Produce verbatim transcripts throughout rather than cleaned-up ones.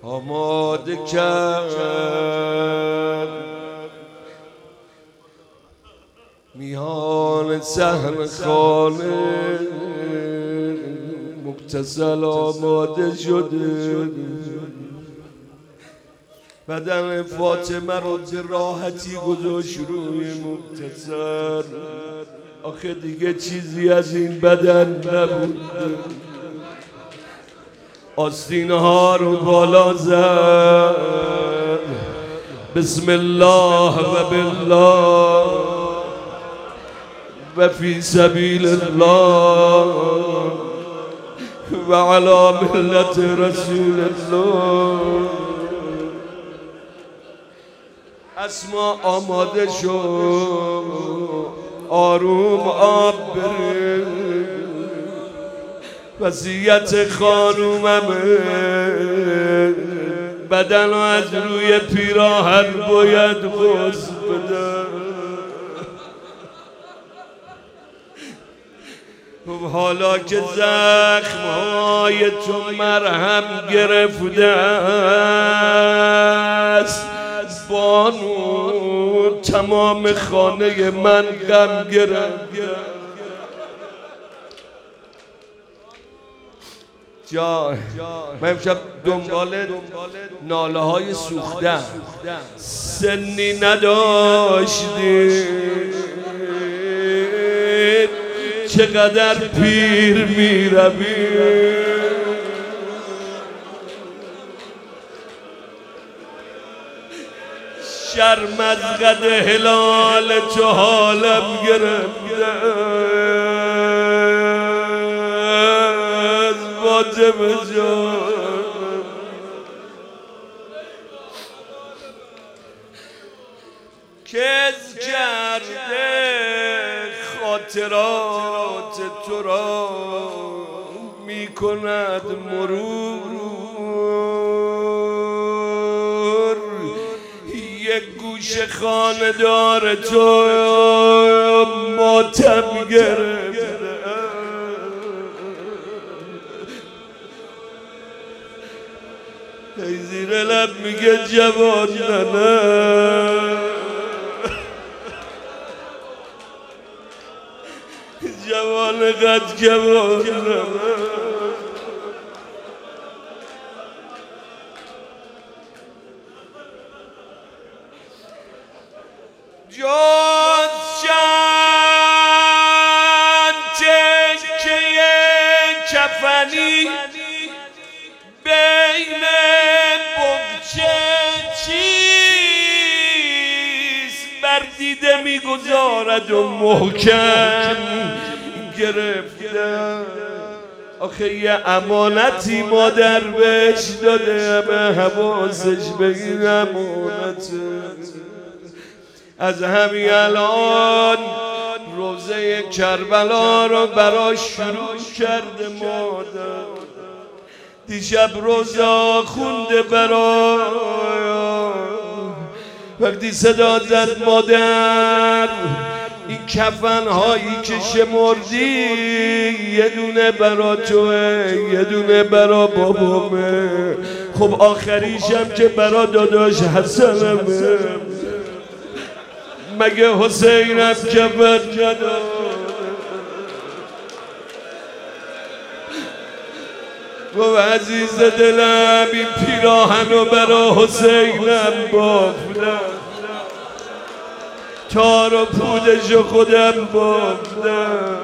آماده کرد میان صحن خانه مغتسل آماده شده بدن فاطمه رو به راحتی گذاشت روی مغتسل. آخه دیگه چیزی از این بدن نبود. آستینه ها رو بالا زد بسم الله و بالله و فی سبیل الله و علی ملت رسول الله. اسما آماده شد آروم آب بره. وصیت خانوممه بدن رو از روی پیراهن باید غسل بده. حالا که زخم‌های تو مرهم گرفته است بانو تمام خانه من غم گرفته. جان من امشب دنبال ناله های سوخته سنی نداشتی چقدر پیر می روی. شرم از قد هلال تو حالم گرفته از فاطمه جان. کز کرده خاطرات تو را می کند مرور. یک گوش خانه‌دار تو ماتم گرفته ای زیر لب میگه جوان نه جوان قد جوان نه. جان چند تکه کفنی بین بغچه چیست بر دیده میگذارد و محکم گرفته. آخه یه امانتی مادر بهش داده به حواسش به این امانته. از همین الان روزه کربلا رو براش شروع کرده مادر. دیشب روزه خونده برای وقتی صدا زد مادر این کفن هایی که شمردی یه دونه برا توه یه دونه برا بابامه. خب آخریشم که برا داداش حسنمه. مگه حسینم کفن نداد؟ گو عزیز دلم این پیراهنو برا حسینم بافتم تار و پودشو خودم بافتم.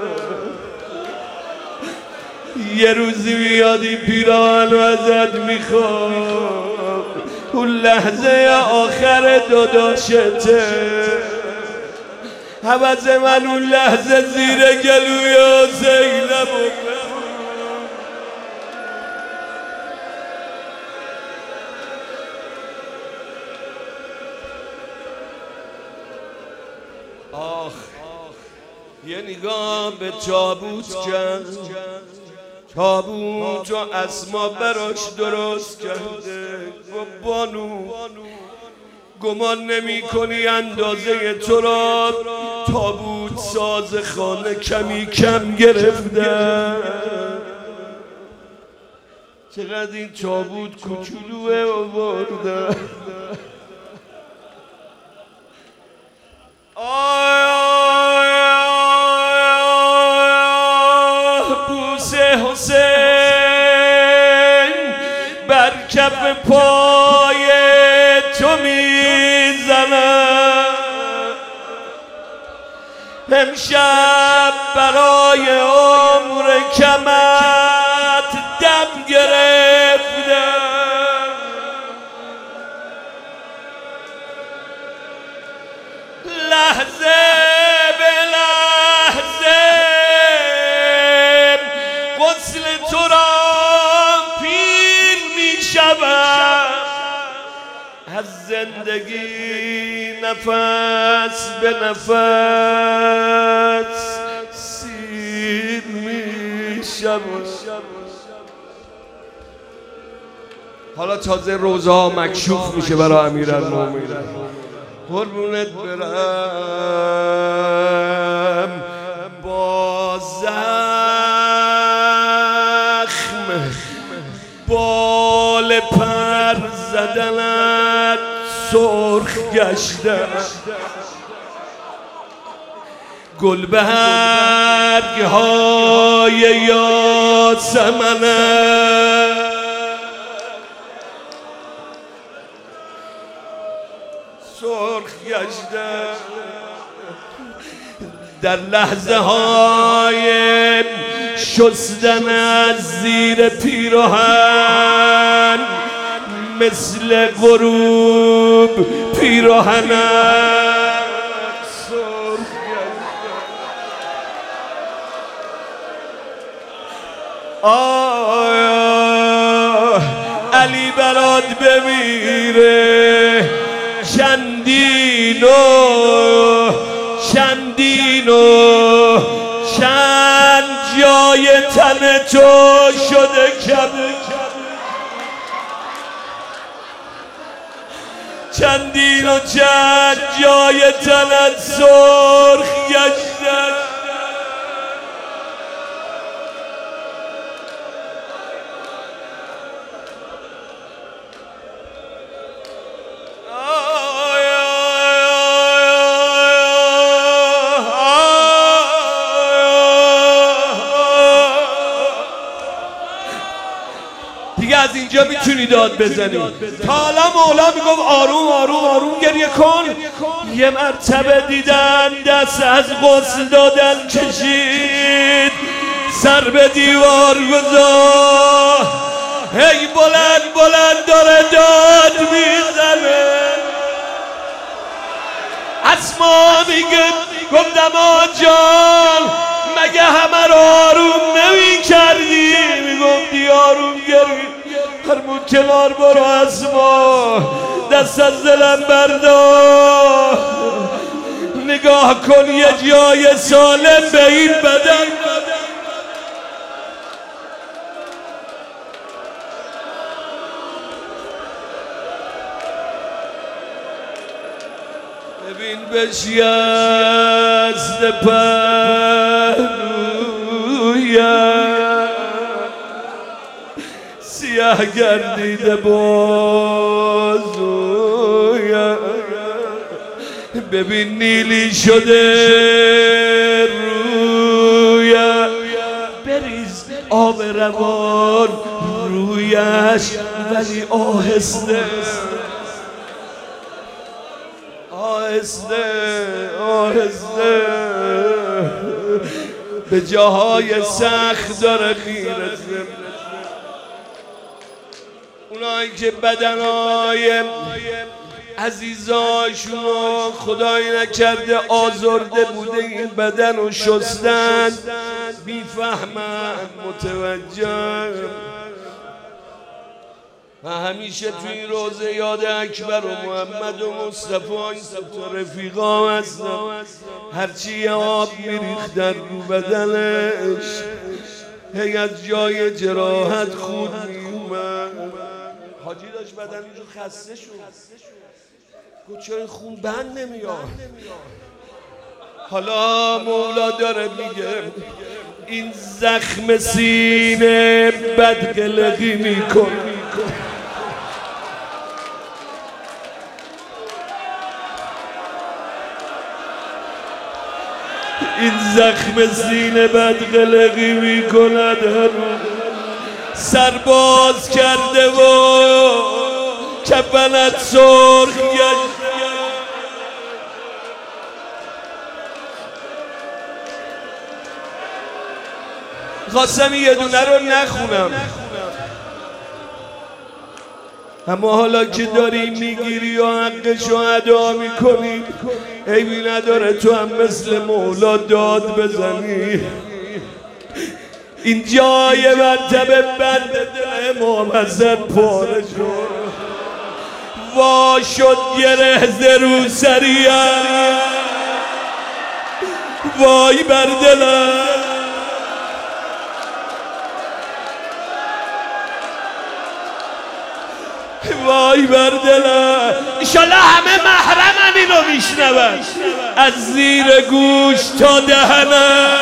یه روزی بیاد این پیراهنو ازت میخوام اون لحظه آخر داداشته. حوض من اون لحظه زیر گلوی حسینم آخ یه نگاه به تابوت کرد. تابوت و اسما براش درست کرده. بانو گمان نمی کنی اندازه تو را تابوت ساز خانه کمی کم گرفته. چقدر این تابوت کوچولوه آورده. بوس حسین بر کف پای تو میزنم، امشب برای عمر کمت دم گرفتم. لحظه به لحظه غسل تو را پیر می شود، از زندگی نفس به نفس سیر می شود. حالا تازه روزها مکشوف میشه برای امیرالمومنین. قربونت برم با زخم بال پر زدنت سرخ گشته، گل به برگ‌های یاسمنه سرخ گشته. در لحظه های شستن از زیر پیراهن مثل غروب پیراهنت سرخ گشته. آیا علی برات بمیره چندین و چندین و چند جای تن تو شده کم، چندین و چند جای تنت سرخ گشته. دیگه از اینجا میتونی داد بزنی. تا حالا مولا میگفت آروم آروم آروم گریه کن. یه مرتبه دیدن دست از غسل دادن کشید، سر به دیوار گذاشت، هی بلند بلند داره داد میزنه. اسما میگه گفتم آقا جان مگه همه رو آروم نمی کردی؟ میگفتی آروم گری. هرمون کنار برو اسما، دست از دلم بردار، نگاه کن یه جای سالم به این بدن. ببین بشکست پهلویم سیاه گردیده بازویم، ببین نیلی شده رویم، بریز آب روان رویش ولی آهسته آهسته آهسته به جاهای سخت داره میرسه. اونایی که بدنهای عزیزاشونو خدای نکرده آزرده بوده این بدن رو شستن، میفهمن، متوجه. و همیشه توی این روزه یاد اکبر و محمد و مصطفی این ستا رفیقا هستم. هرچی آب میریختن رو بدنش هی از جای جراحت خون میومد. حاجی داشت بدن اینجور خسته شد، گفت چرا خون بند نمیاد؟ حالا مولا داره میگه این زخم سینه بدقلقی میکن. این زخم سینه بدقلقی میکند، سرباز کرده و کفنت سرخ گشت. خواستم یه دونه رو نخونم، اما حالا که داری میگیری و حقشو ادا میکنی، عیبی نداره تو هم مثل مولا داد بزنی. این جای مرتبه بند دل امام حسن پاره شد، وا شد گره ز روسری‌ام، وای بر دلم. وای بر دلم. ایشالله همه محرمن اینو میشنون، از زیر گوش تا دهنم.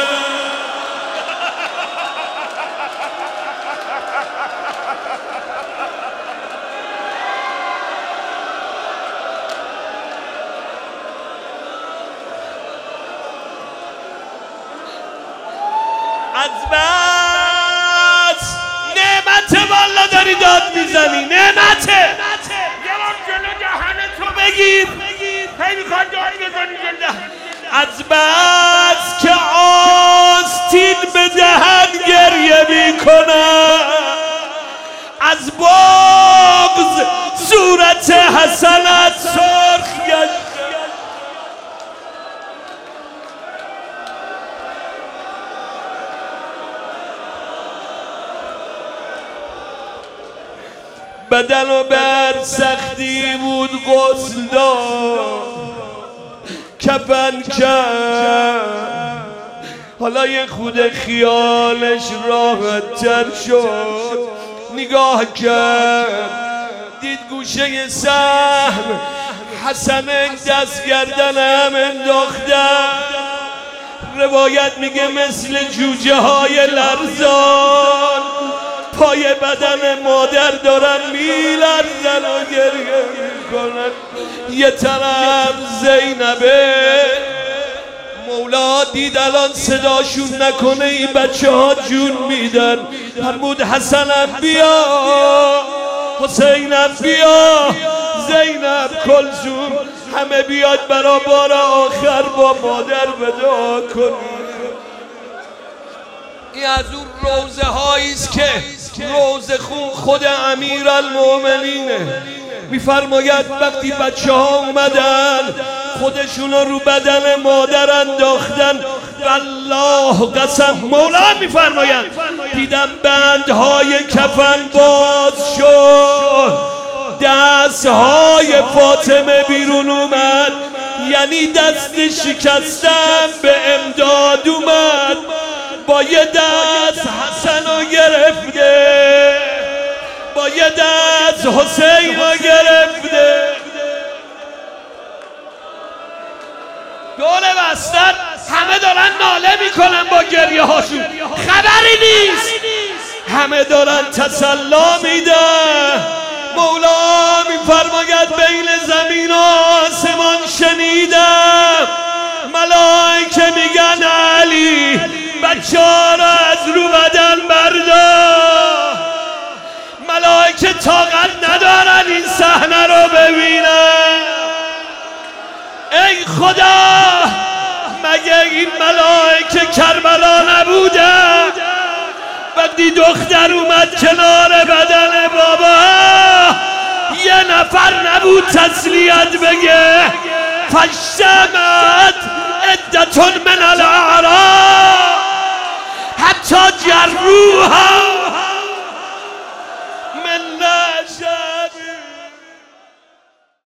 از بس نعمت والا داری داد میزنی، نعمته یه بار جلو دهنتو بگیر، هی میخواد داد بزنی جلو. از بس که آستین به دهن گریه میکنم، از بغض صورت حسنت سرخ گشت. بدن و بر سختی بود غسل داد، کفن کرد، حالا یه خود خیالش راحت تر شد. نگاه کرد دید گوشه سهم حسن دست گردنم انداختن. روایت میگه مثل جوجه های لرزان پای بدن مادر دارن میلرزن و گریه میکنن. یه طرف زینبه، مولا دید الان صداشون نکنه این بچه ها جون میدن، فرمود حسنم بیا، حسینم بیا، زینب، کلثوم، همه بیاد برا بار آخر با مادر وداع کنیم. این از اون روزه هاییست که روزه خون خود امیرالمومنینه. میفرماید وقتی بچه ها اومدن خودشون رو بدن مادر انداختن، والله قسم، مولا میفرماید دیدم بندهای کفن باز شد، دستهای فاطمه بیرون اومد، یعنی دست شکستم به امداد اومد. با یه دست حسن رو گرفته، با یه دست حسین رو گرفته، دور بستن، همه دارن ناله میکنن با گریه هاشون، خبری نیست، همه دارن تسلا میدن. مولا میفرماید بین زمین و آسمان شنیدم ملائکه میگن علی بچه ها را از رو بدن بردار. ملائکه طاقت ندارن این صحنه رو ببینن. ای خدا، مگه این ملائکه کربلا نبودن؟ وقتی دختر اومد کنار بدن بابا یه نفر نبود تسلیت بگه؟ فاجتمعت عدة من الاعراب حتی جروها